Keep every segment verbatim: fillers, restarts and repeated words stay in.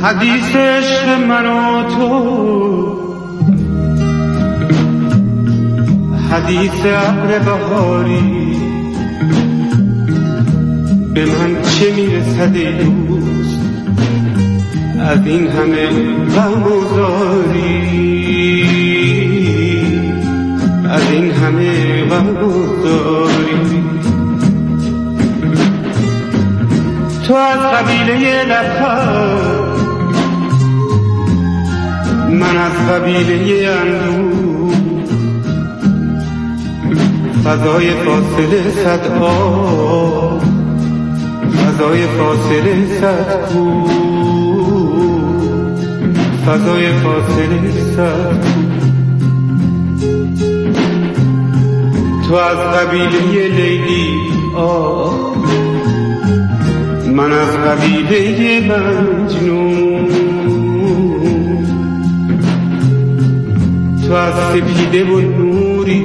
حدیث عشق من و تو، حدیث ابر بهاری، به من چه میرسد ای دوست از این همه غم و زاری، از این همه غم و زاری. تو از قبیله لبخند، من از قبیله اندوه، فضای فاصله صد آب، فضای فاصله صد کو، فضای فاصله صد کو. تو از قبیله لیلی آه، من از قبیله مجنون. تو از سپیده و نوری،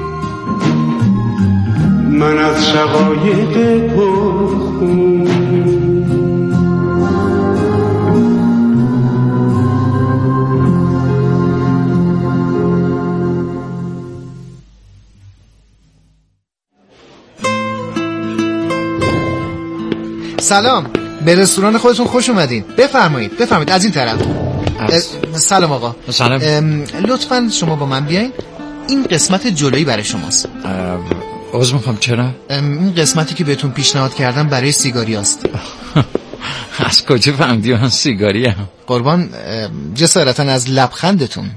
من از شقایق پرخون. سلام، به رستوران خودتون خوش اومدین. بفرمایید بفرمایید از این طرف. سلام آقا. سلام. لطفاً شما با من بیاین. این قسمت جلویی برای شماست. عذر میخوام چرا؟ این قسمتی که بهتون پیشنهاد کردم برای سیگاری است. از کجا فهمیدی من سیگاری هم؟ قربان جسارتاً از لبخندتون.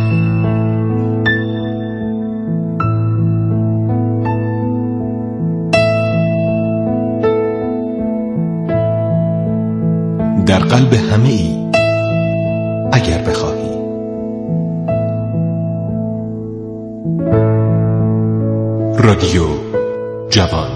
در قلب همه ای اگر بخواهی. رادیو جوان.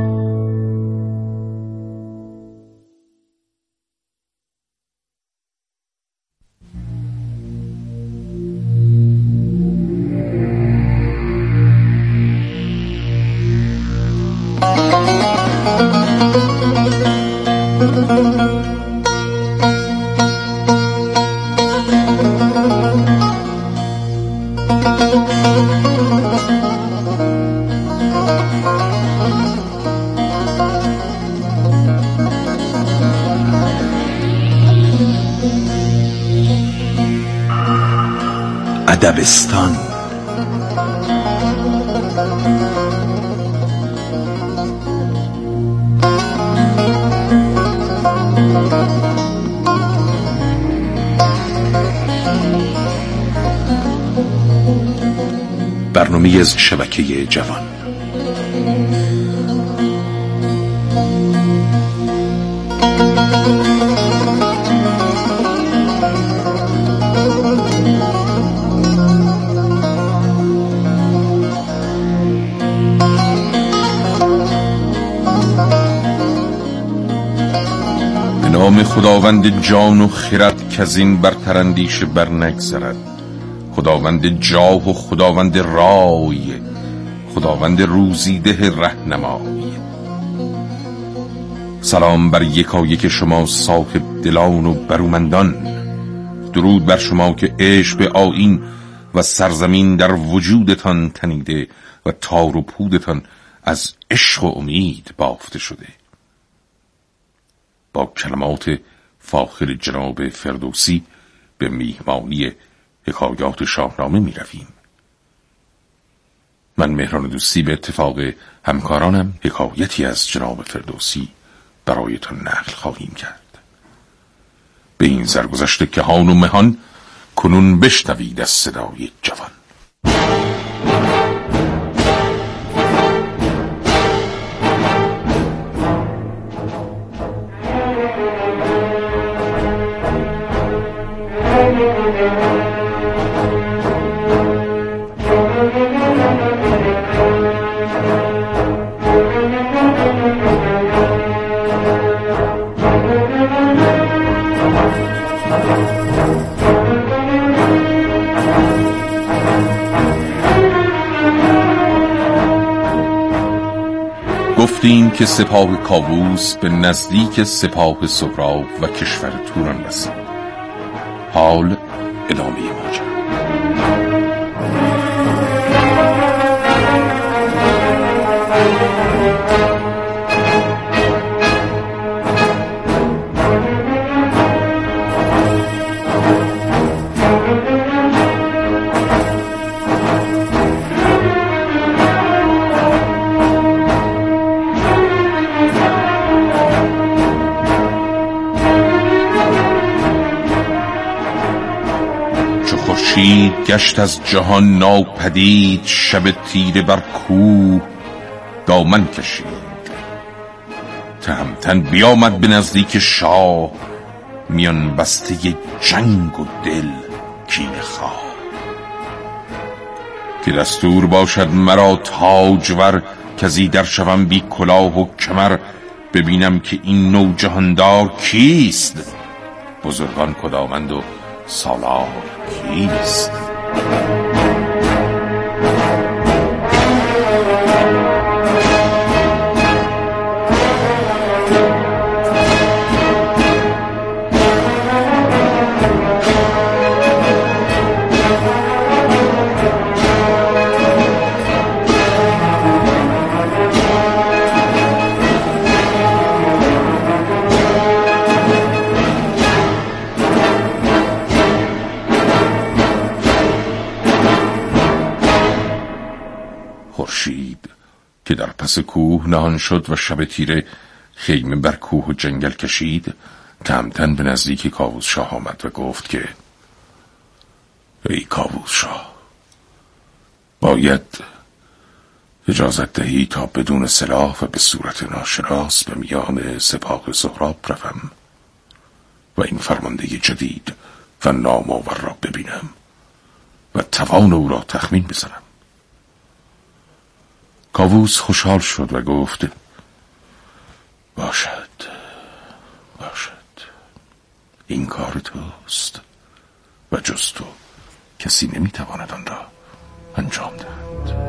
ادبستان. برنامه از شبکه جوان. به نام خداوند جان و خرد که از این برتر اندیشه بر نگذرد، خداوند جاه و خداوند رای، خداوند روزیده رهنمای. سلام بر یکایک شما صاحب دلان و برومندان، درود بر شما که عشق به آیین و سرزمین در وجودتان تنیده و تار و پودتان از عشق و امید بافته شده. با کلمات فاخر جناب فردوسی به میهمانی حکایات شاهنامه می رویم. من مهران دوستی به اتفاق همکارانم حکایتی از جناب فردوسی برایتان نقل خواهیم کرد. به این سرگذشت کهان و مهان کنون بشنوید از صدای جوان. گفتیم که سپاه کاووس به نزدیک سپاه سهراب و کشور توران رسید. حال ادامه ماجرا. خورشید گشت از جهان ناپدید، شب تیره بر کوه دامن کشید. تهمتن بیامد به نزدیک شاه، میان بسته جنگ و دل کینه خواه. که دستور باشد مرا تاجور، کزی در شوم بی کلاه و کمر. ببینم که این نوجهاندار کیست، بزرگان کدامند و سالار کیست. خورشید که در پس کوه نهان شد و شب تیره خیمه بر کوه و جنگل کشید، تهمتن به نزدیک کاووس شاه آمد و گفت که ای کاووس شاه، باید اجازت دهی تا بدون سلاح و به صورت ناشناس به میان سپاه سهراب روم و این فرمانده جدید و نامآور را ببینم و توان او را تخمین بزنم. کاووس خوشحال شد و گفت باشد باشد، این کار توست و جز تو کسی نمیتواند آن را انجام دهد.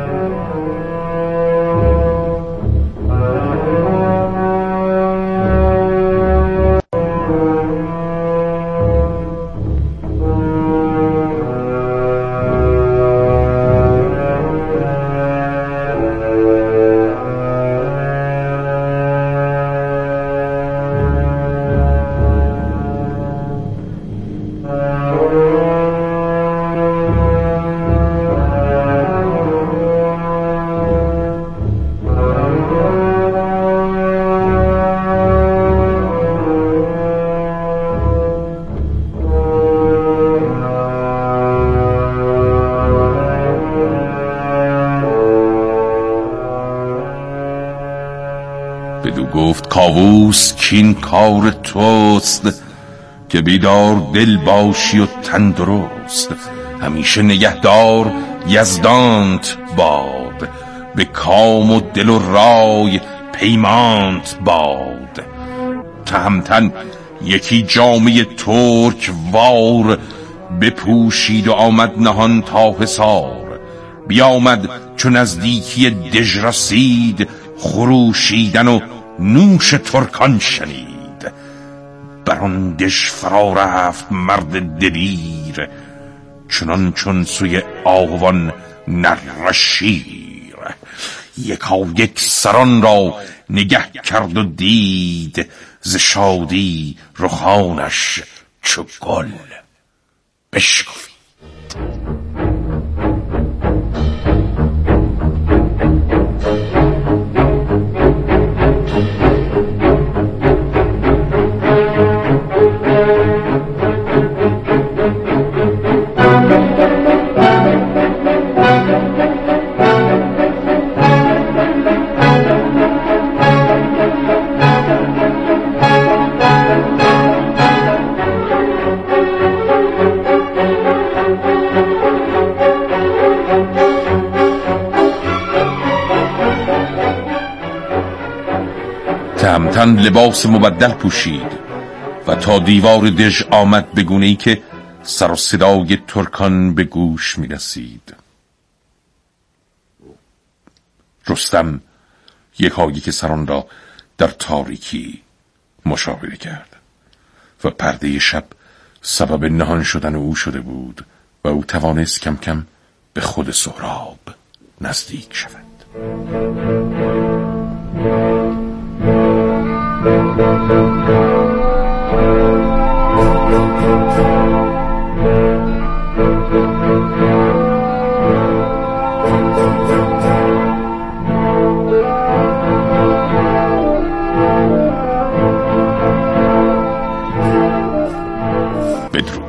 بدو گفت کاووس کین کار توست، که بیدار دل باشی و تندرست. همیشه نگهدار یزدانت باد، به کام و دل و رای پیمانت باد. تهمتن یکی جامه ترک وار، بپوشید و آمد نهان تا حصار. بیامد چون نزدیکی دژ رسید، خروشیدن و نوش ترکان شنید. بر آن دژ فرا رفت مرد دلیر، چنان چون سوی آهوان نره شیر. یکا یک سران را نگه کرد و دید، ز شادی رخانش چو گل بشکفید. تهمتن لباس مبدل پوشید و تا دیوار دژ آمد، به گونه‌ای که سر و صدای ترکان به گوش می رسید. رستم یکایک سران را در تاریکی مشاهده کرد و پرده شب سبب نهان شدن او شده بود و او توانست کم کم به خود سهراب نزدیک شود. بدرود.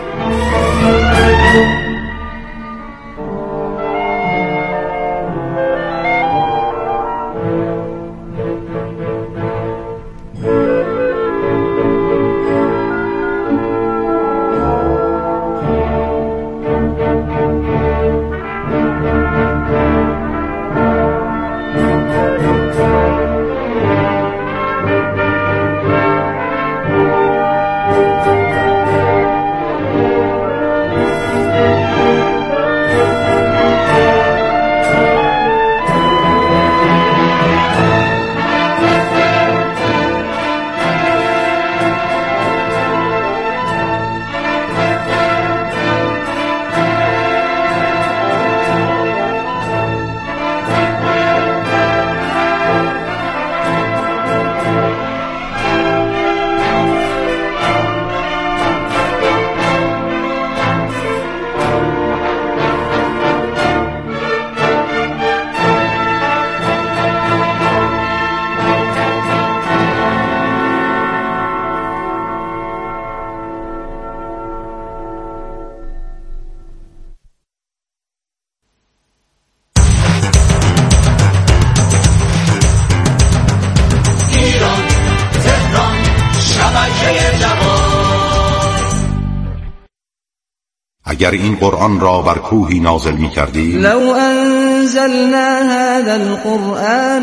اگر این قرآن را بر کوهی نازل می کردی لو انزلنا هذا القرآن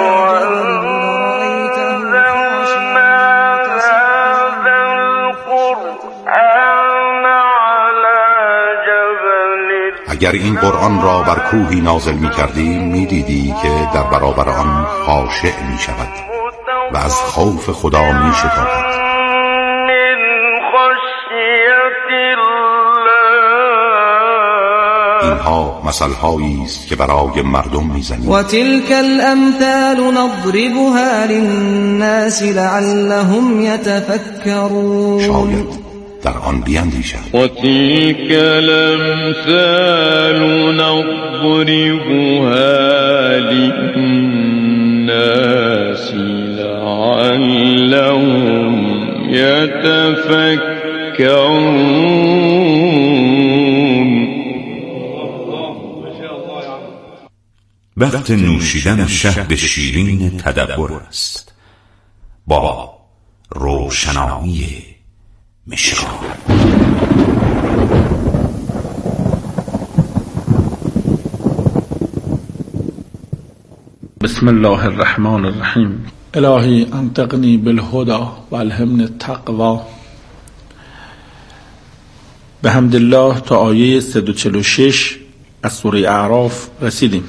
اگر این قرآن را بر کوهی نازل می کردی می دیدی که در برابر آن خاشع می شود و از خوف خدا می شتابد. اینها مثل‌هایی است که برای مردم می‌زنیم. و تلك الامثال نضربها للناس لعلهم يتفكرون. شاید در آن بیندیشند. و تلك الامثال نضربها للناس لعلهم يتفكرون. وقت نوشیدن شهد شیرین تدبر است با روشنایی مشکان. بسم الله الرحمن الرحیم. الهی انطقنی بالهدى و الهمنی التقوی. به حمد الله تا آیه صد و چهل و شش از سوره اعراف رسیدیم.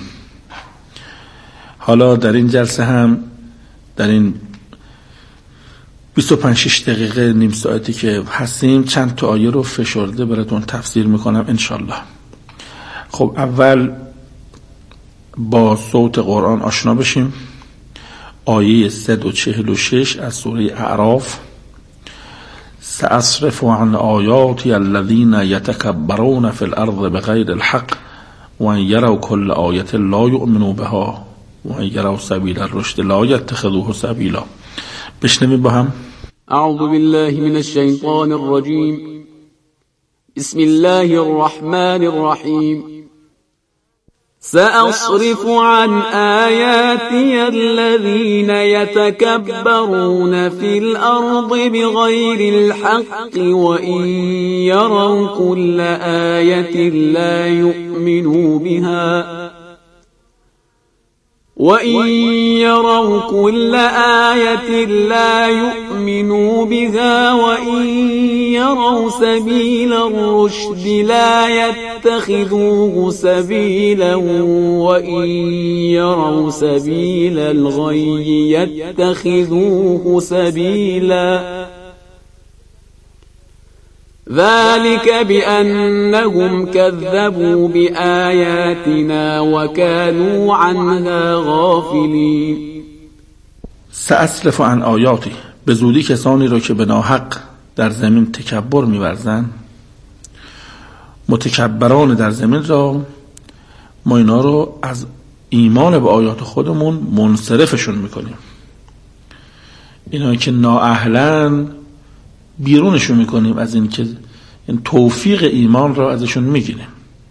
حالا در این جلسه هم در این بیست و پنج شش دقیقه نیم ساعتی که هستیم چند تا آیه رو فشرده براتون تفسیر میکنم انشالله. خب اول با صوت قرآن آشنا بشیم. آیه صد و چهل و شش از سوره اعراف. سأصرف عن آیاتی الذین یتکبرون فی الارض بغیر الحق و ان یروا کل آیة لا یؤمنوا بها و ان یروا سبیل الرشد لا یتخذوه سبیلا. بشنویم با هم. اعوذ بالله من الشیطان الرجیم. بسم الله الرحمن الرحیم. سأصرف عن آياتي الذين يتكبرون في الأرض بغير الحق وإن يروا كل آية لا يؤمنوا بها وَإِنْ يَرَوْا كُلَّ آيَةٍ لَا يُؤْمِنُوا بِهَا وَإِنْ يَرَوْا سَبِيلَ الرُّشْدِ لَا يَتَّخِذُوهُ سَبِيلًا وَإِنْ يَرَوْا سَبِيلَ الْغَيِّ يَتَّخِذُوهُ سَبِيلًا ذلك بأنهم كذبوا بآياتنا وكانوا عنها غافلین. سأصرف عن آیاتی، به زودی کسانی را که به ناحق در زمین تکبر می‌ورزند، متکبران در زمین را، ما اینا رو از ایمان به آیات خودمون منصرفشون میکنیم. اینا که نااهلن بیرونشون میکنیم از این که این توفیق ایمان را ازشون میگیریم.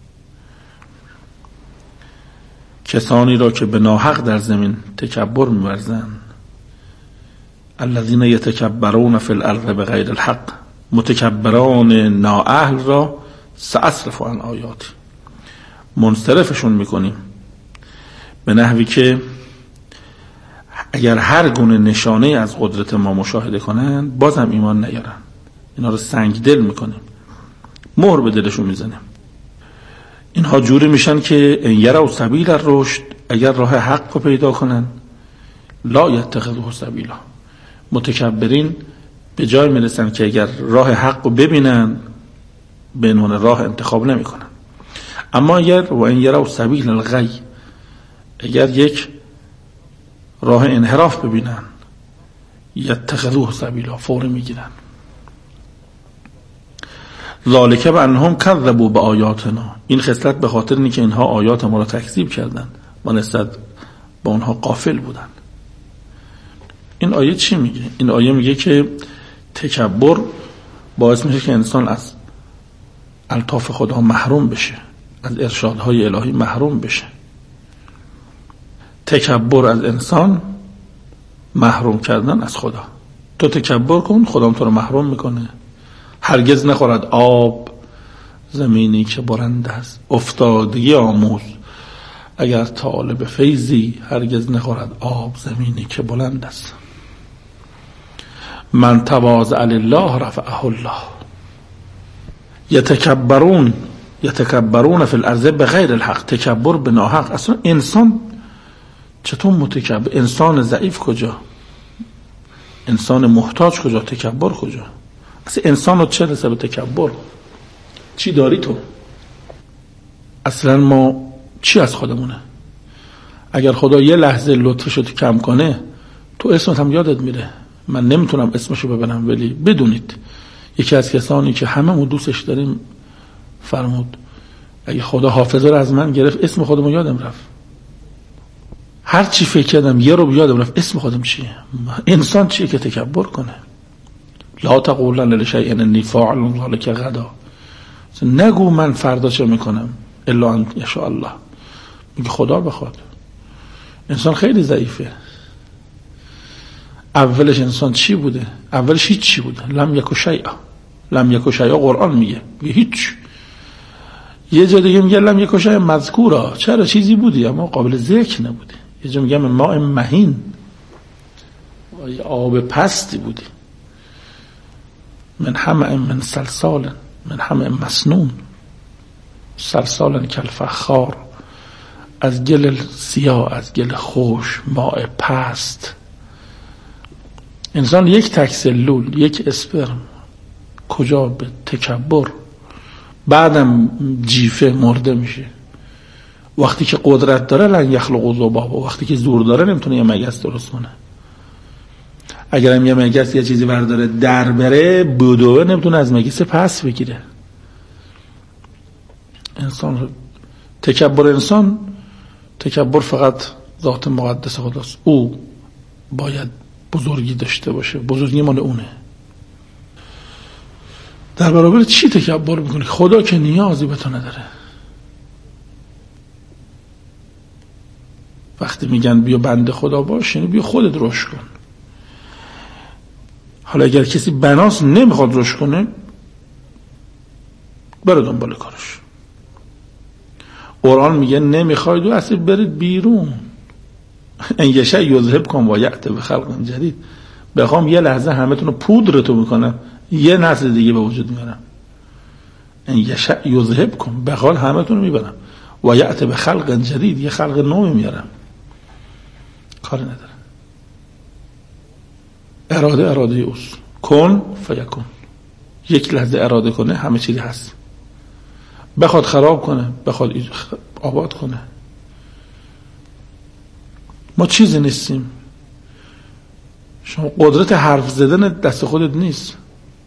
کسانی را که به ناحق در زمین تکبر می‌ورزند، الذين يتكبرون في الارض بغیر الحق، متکبران نااهل را سأصرف عن آیاتی، منصرفشون میکنیم به نحوی که اگر هر گونه نشانه از قدرت ما مشاهده کنند بازم ایمان نیارن. اینا رو سنگ دل میکنیم، مهر به دلشون میزنیم. اینها جوری میشن که ان یروا سبیل الرشد، اگر راه حق رو پیدا کنن، لا یتخذوه سبیلا، متکبرین به جای میرسن که اگر راه حق رو ببینن به عنوان راه انتخاب نمیکنن. اما اگر و ان یروا سبیل الغی، اگر یک راه انحراف ببینن، یتخذوه سبیلا، فوری میگیرن. ذالک بانهم کذبوا بآیاتنا، این خصلت به خاطر اینه که اینها آیات ما را تکذیب کردند و نسبت به اونها غافل بودند. این آیه چی میگه؟ این آیه میگه که تکبر باعث میشه که انسان از الطاف خدا محروم بشه، از ارشادهای الهی محروم بشه. تکبر از انسان محروم کردن از خدا. تو تکبر کن، خدا تو رو محروم میکنه. هرگز نخورد آب زمینی که برند است، افتادگی آموز اگر طالب فیضی، هرگز نخورد آب زمینی که بلند است. من تواضع لله رفعه الله. یتکبرون یتکبرون فی الارض بغیر الحق، تکبر به ناحق. اصلا انسان چطور متکبر؟ انسان ضعیف کجا؟ انسان محتاج کجا؟ تکبر کجا؟ اصلا انسان رو چه رسه به تکبر؟ چی داری تو؟ اصلا ما چی از خودمونه؟ اگر خدا یه لحظه لطفشو تو کم کنه، تو اسمت هم یادت میره. من نمیتونم اسمشو ببینم، ولی بدونید یکی از کسانی که هممون دوستش داریم فرمود اگه خدا حافظه رو از من گرفت، اسم خودمو یادم رفت. هر چی فکر کردم یه رو یادم رفت، اسم خودم چیه؟ انسان چیه که تکبر کنه؟ لا تقولن لشیء انی فاعل ذلک غدا، نگو من فردا چه میکنم الا ان یشاء الله، میگه خدا بخواد. انسان خیلی ضعیفه. اولش انسان چی بوده؟ اولش هیچ چی بوده. لم یک شیء، لم یک شیء قرآن میگه میگه هیچ. یه جا دیگه میگه لم یک شیء مذکورا، چرا چیزی بودی اما قابل ذکر نبودی. یه جا میگه ماء مهین، آب پستی بودی. من حمأ من سلسال من حمأ مسنون، سلسال کالفخار، از گل سیاه، از گل خوش، ماء پست. انسان یک تک سلول، یک اسپرم، کجا به تکبر، بعدم جیفه مرده میشه. وقتی که قدرت داره لن یخلق ذبابا، وقتی که زور داره نمیتونه یه مگس درست کنه. اگرم یه مگس یه چیزی برداره در بره بدوه، نمیتونه از مگس پس بگیره. انسان تکبر، انسان تکبر فقط ذات مقدس خداست. او باید بزرگی داشته باشه، بزرگی مال اونه. در برابر چی تکبر میکنی؟ خدا که نیازی به تو نداره. وقتی میگن بیا بنده خدا باش، یعنی بیا خودت رشد کن. حالا اگر کسی بناس نمیخواد رشد کنه، بره دنبال کارش. قرآن میگه نمیخواید و اصلا برید بیرون. ان یشاء یذهبکم و یأتی بخلق جدید. بخوام یه لحظه همتون رو پودرتون میکنم، یه نسل دیگه به وجود میارم. ان یشاء یذهبکم، بخوام همتون رو میبرم و یأتی بخلق جدید، یه خلق نو میارم. کاری نداره. اراده اراده اوست. کن فیکون. یک لحظه اراده کنه همه چیزی هست. بخواد خراب کنه، بخواد آباد کنه. ما چیزی نیستیم. شما قدرت حرف زدن دست خودت نیست.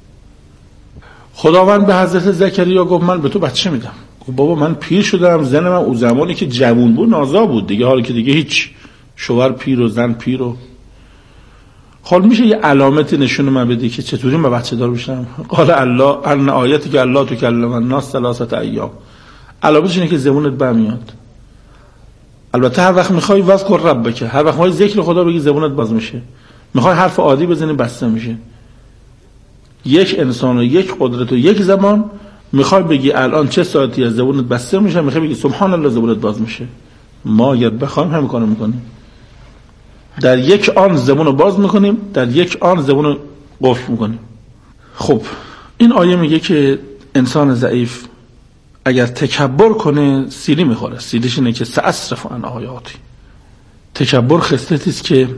خداوند به حضرت زکریا گفت من به تو بچه میدم. گفت بابا من پیر شدم، زن من اون زمانی که جوان بود نازا بود دیگه، حالا که دیگه هیچ، شوهر پیر و زن پیر و حال میشه یه علامتی نشون من بدی که چطوری من بچه دار بشم؟ قال الله ان آیتی که الله تو کلم الناس ثلاثه ایام، علامتش اینه که زبونت برمیاد. البته هر وقت میخوای وذکر ربک، هر وقت میخوای ذکر خدا بگی زبونت باز میشه. میخوای حرف عادی بزنی بسته میشه. یک انسان و یک قدرت و یک زمان، میخوای بگی الان چه ساعتی از زبونت بسته میشه، میخوای بگی سبحان الله زبونت باز میشه. ما یاد بخوایم همین کارو میکنیم. در یک آن زبون رو باز میکنیم، در یک آن زبون رو قفل میکنیم. خب این آیه میگه که انسان ضعیف اگر تکبر کنه سیلی میخوره. سیلیش اینه که سأصرف عن آیاتی. تکبر خصلتی است که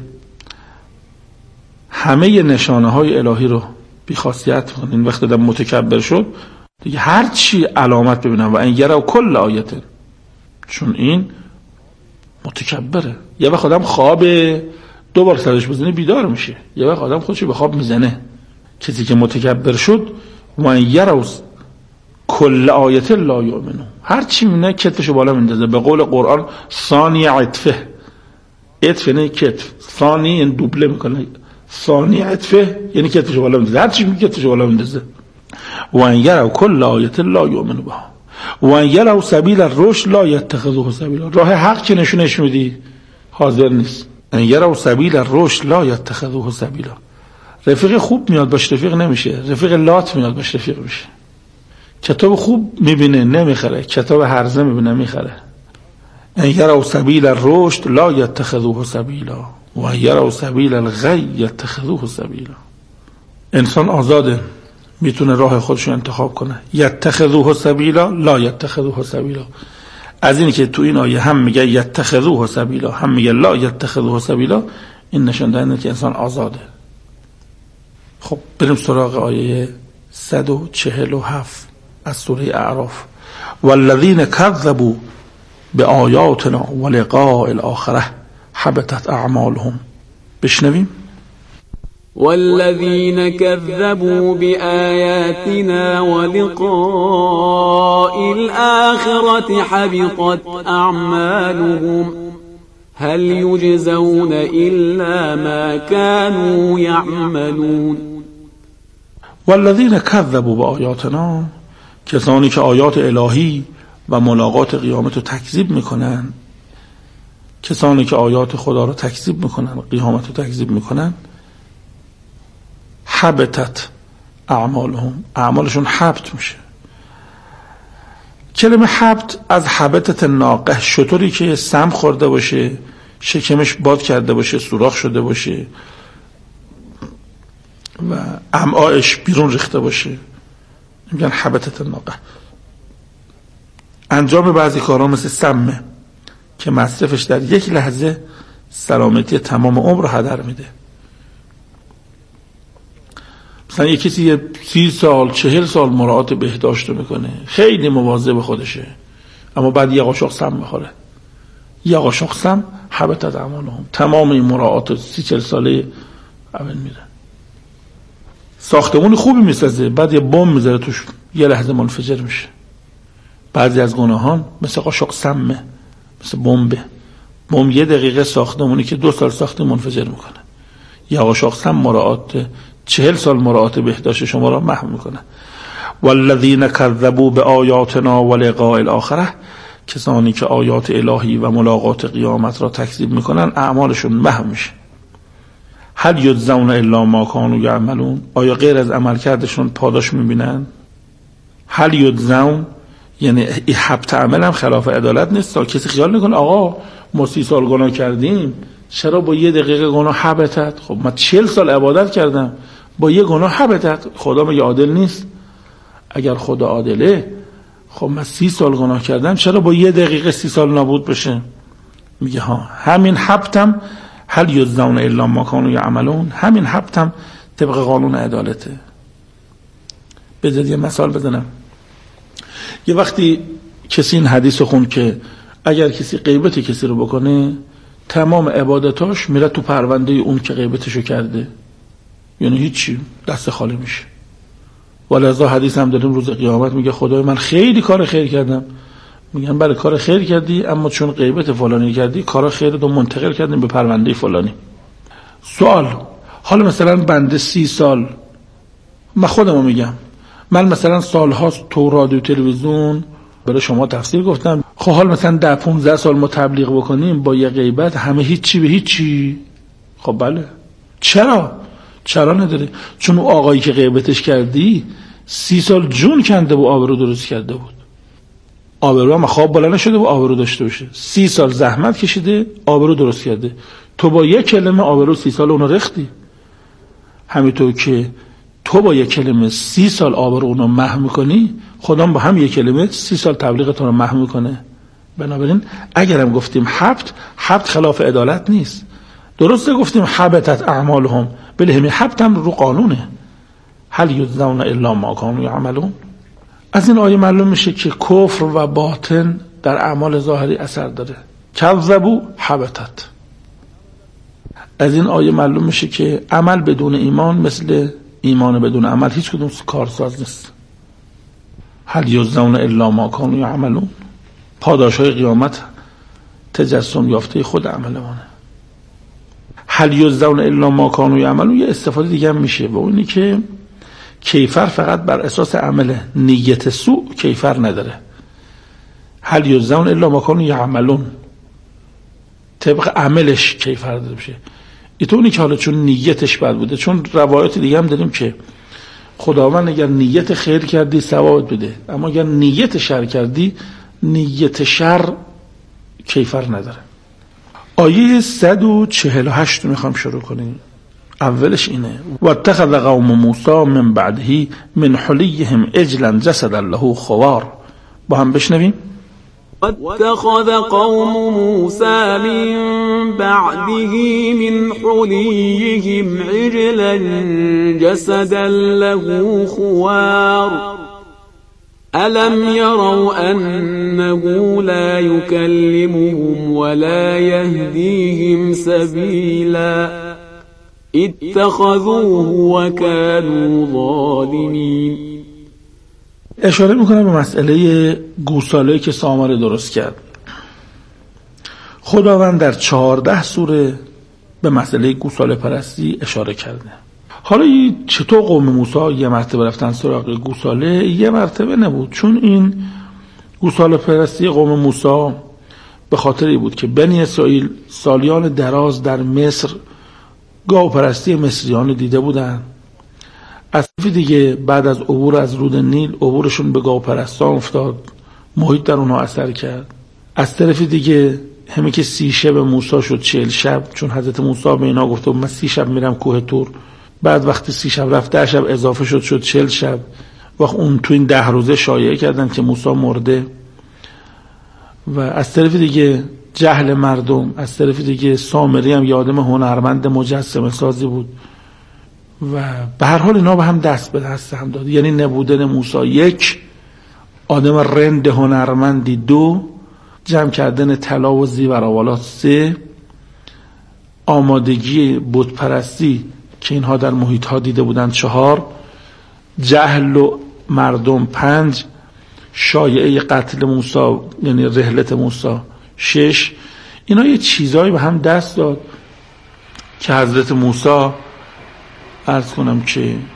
همه نشانه های الهی رو بیخاصیت میکنه. این وقت آدم متکبر شد دیگه هر چی علامت ببینم و این یرا کل آیت، چون این متکبره. یه وقت آدم خواب دو بار سرش بزنه بیدار میشه، یه وقت آدم خودش به خواب میزنه. کسی که متکبر شد و این یرا کل آیت لا یؤمنون، هر چی میبینه کتفشو بالا میندازه. به قول قرآن ثانی عطفه، عطفه نه کتف، ثانی این دوبله میکنه، ثانی عطفه یعنی کتفشو بالا میندازه، هر چی میگه کتفشو بالا میندازه. و ان یروا کل آیت لا یؤمنون بها و ان یروا سبیل الرشد لا یتخذوه سبیلا. راه حق که نشونش میدی حاضر نیست. ان یروا سبیل الرشد لا یتخذوه سبیلا. رفیق خوب میاد باش رفیق نمیشه، رفیق لات میاد باش رفیق میشه. کتاب خوب میبینه نمیخره، کتاب هرزه میبینه میخره. ان یروا سبیل الرشد لا یتخذوه سبیلا و ان یروا سبیل الغی یتخذوه سبیلا. انسان آزاده، میتونه راه خودش رو انتخاب کنه. یتخذوه سبیلا لا یتخذوه سبیلا. از این که تو این آیه هم میگه یتخذوه سبیلا هم میگه لا یتخذوه سبیلا، این نشون دهنده که انسان آزاده. خب بریم سراغ آیه صد و چهل و هفت از سوره اعراف. والذین کذبوا بآیاتنا ولقاء الاخره حبطت اعمالهم. بشنویم. والذين كذبوا بآياتنا ولقاء الآخرة حبطت أعمالهم هل يجزون إلا ما كانوا يعملون. والذين كذبوا بآياتنا، کسانی که آیات الهی و ملاقات قیامت رو تکذیب میکنن، کسانی که آیات خدا رو تکذیب میکنن، قیامت رو تکذیب میکنن، حبطت اعمالهم، اعمالشون حبط میشه. کلمه حبط از حبطت ناقه، شطوری که سم خورده باشه، شکمش باد کرده باشه، سوراخ شده باشه و امعاش بیرون ریخته باشه، میگن حبطت ناقه. انجام بعضی کارها مثل سمه که مصرفش در یک لحظه سلامتی تمام عمر رو هدر میده. مثلا یک کسی سی سال چهل سال مراعات بهداشت میکنه، خیلی مواظب خودشه، اما بعد یه قاشق سم میخوره، یه قاشق سم حبطت اعمالهم، تمام این مراعات سی چهل ساله اول میره. ساختمون خوبی میسازه، بعد یه بمب میذاره توش، یه لحظه منفجر میشه. بعضی از گناهان مثل قاشق سمه، مثل بمبه. بمب یه دقیقه ساختمونی که دو سال ساخته منفجر میکنه. یه قاشق سم مراعات چهل سال مراعات بهداشت شما را محو میکنه. والذین کذبوا بآیاتنا ولقاء الاخره، کسانی که آیات الهی و ملاقات قیامت را تکذیب میکنن اعمالشون محو میشه. هل یجزون الا ما کانوا یعملون، آیا غیر از عمل کردشون پاداش میبینن؟ هل یجزون یعنی این حبط عمل هم خلاف عدالت نیست. تا کسی خیال نکنه آقا ما سی سال گناه کردیم چرا با یه دقیقه گناه حبطت؟ خب من چهل سال عبادت کردم با یه گناه حبطت. خدا مگه عادل نیست؟ اگر خدا عادله خب من سی سال گناه کردم چرا با یه دقیقه سی سال نابود بشه؟ میگه ها همین حبطم هل یجزون الا ما کانوا یعملون، همین حبطم طبق قانون عدالته. بذار یه مثال بزنم. یه وقتی کسی این حدیث رو خوند که اگر کسی غیبت کسی رو بکنه تمام عبادتاش میره تو پرونده اون که غیبتشو کرده، یعنی هیچی، دست خالی میشه. ولذا حدیث هم داریم روز قیامت میگه خدای من خیلی کار خیر کردم. میگن بله کار خیر کردی، اما چون غیبت فلانی کردی کار خیر رو منتقل کردیم به پرونده فلانی. سوال، حالا مثلا بنده سی سال، من خودمو میگم، من مثلا سالهاست تو رادیو تلویزیون برای شما تفسیر گفتم، خب حال مثلا ده پونزده سال ما تبلیغ بکنیم با یه غیبت همه هیچی به هیچی. خب بله، چرا؟ چرا نداره؟ چون اون آقایی که غیبتش کردی سی سال جون کنده و آبرو درست کرده بود. آبرو هم خواب بالا نشده و آبرو داشته باشه. سی سال زحمت کشیده، آبرو درست کرده. تو با یک کلمه آبرو سی سال اونو رختی. همینطور که تو با یک کلمه سی سال آبرو اونو محو میکنی، خودم با هم یک کلمه سی سال تبلیغتون رو محو میکنه. بنابراین اگرم گفتیم حبت، حبت خلاف عدالت نیست. درسته گفتیم حبتت اعمالهم، بله همین حبت هم رو قانونه. هل یجزون الا ما کانوا یعملون. از این آیه معلوم میشه که کفر و باطن در اعمال ظاهری اثر داره. کذبوا حبتت. از این آیه معلوم میشه که عمل بدون ایمان مثل ایمان بدون عمل هیچ کدوم کارساز نیست. هل یجزون الا ما کانوا یعملون. پاداشهای قیامت تجسم یافته خود عمل مانه. هل یجزون الا ما کانوا یعملون یه استفاده دیگه هم میشه و اونی که کیفر فقط بر اساس عمل، نیت سوء کیفر نداره. هل یجزون الا ما کانوا یعملون طبق عملش کیفر داده بشه. اینطوری که حالا چون نیتش بد بوده، چون روایت دیگه هم داریم که خداوند اگر نیت خیر کردی ثواب بده، اما اگر نیت شر کردی نیت شر کیفر نداره. آیه صد و چهل و هشت میخوام شروع کنیم. اولش اینه واتخذ قوم موسی من بعده من حلیهم عجلا جسدا له خوار. با هم بشنویم. واتخذ قوم موسى من بعده من حليهم عجلا جسدا له خوار ألم يروا أنه لا يكلمهم ولا يهديهم سبيلا اتخذوه وكانوا ظالمين. اشاره میکنم به مسئله گوساله که سامره درست کرد. خداوند در چهارده سوره به مسئله گوساله پرستی اشاره کرده. حالا چطور قوم موسی یه مرتبه رفتن سراغ گوساله؟ یه مرتبه نبود، چون این گوساله پرستی قوم موسی به خاطری بود که بنی اسرائیل سالیان دراز در مصر گاو پرستی مصریان دیده بودن. از طرف دیگه بعد از عبور از رود نیل عبورشون به گاو پرستان افتاد، محیط در اونها اثر کرد. از طرف دیگه همین که سی شب موسی شد چهل شب، چون حضرت موسی به اینا گفته من سی شب میرم کوه طور، بعد وقتی سی شب رفت ده شب اضافه شد شد چهل شب. وقت اون تو این ده روزه شایعه کردن که موسی مرده. و از طرف دیگه جهل مردم، از طرف دیگه سامری هم یه آدم هنرمند مجسمه سازی بود و به هر حال اینا به هم دست به دست هم داد. یعنی نبودن موسی یک، آدم رند هنرمندی دو، جمع کردن طلا و زیورآوالات سه، آمادگی بت پرستی که اینها در محیط ها دیده بودن چهار، جهل و مردم پنج، شایعه قتل موسی یعنی رحلت موسی شش. اینا یه چیزایی به هم دست داد که حضرت موسی عرض کنم که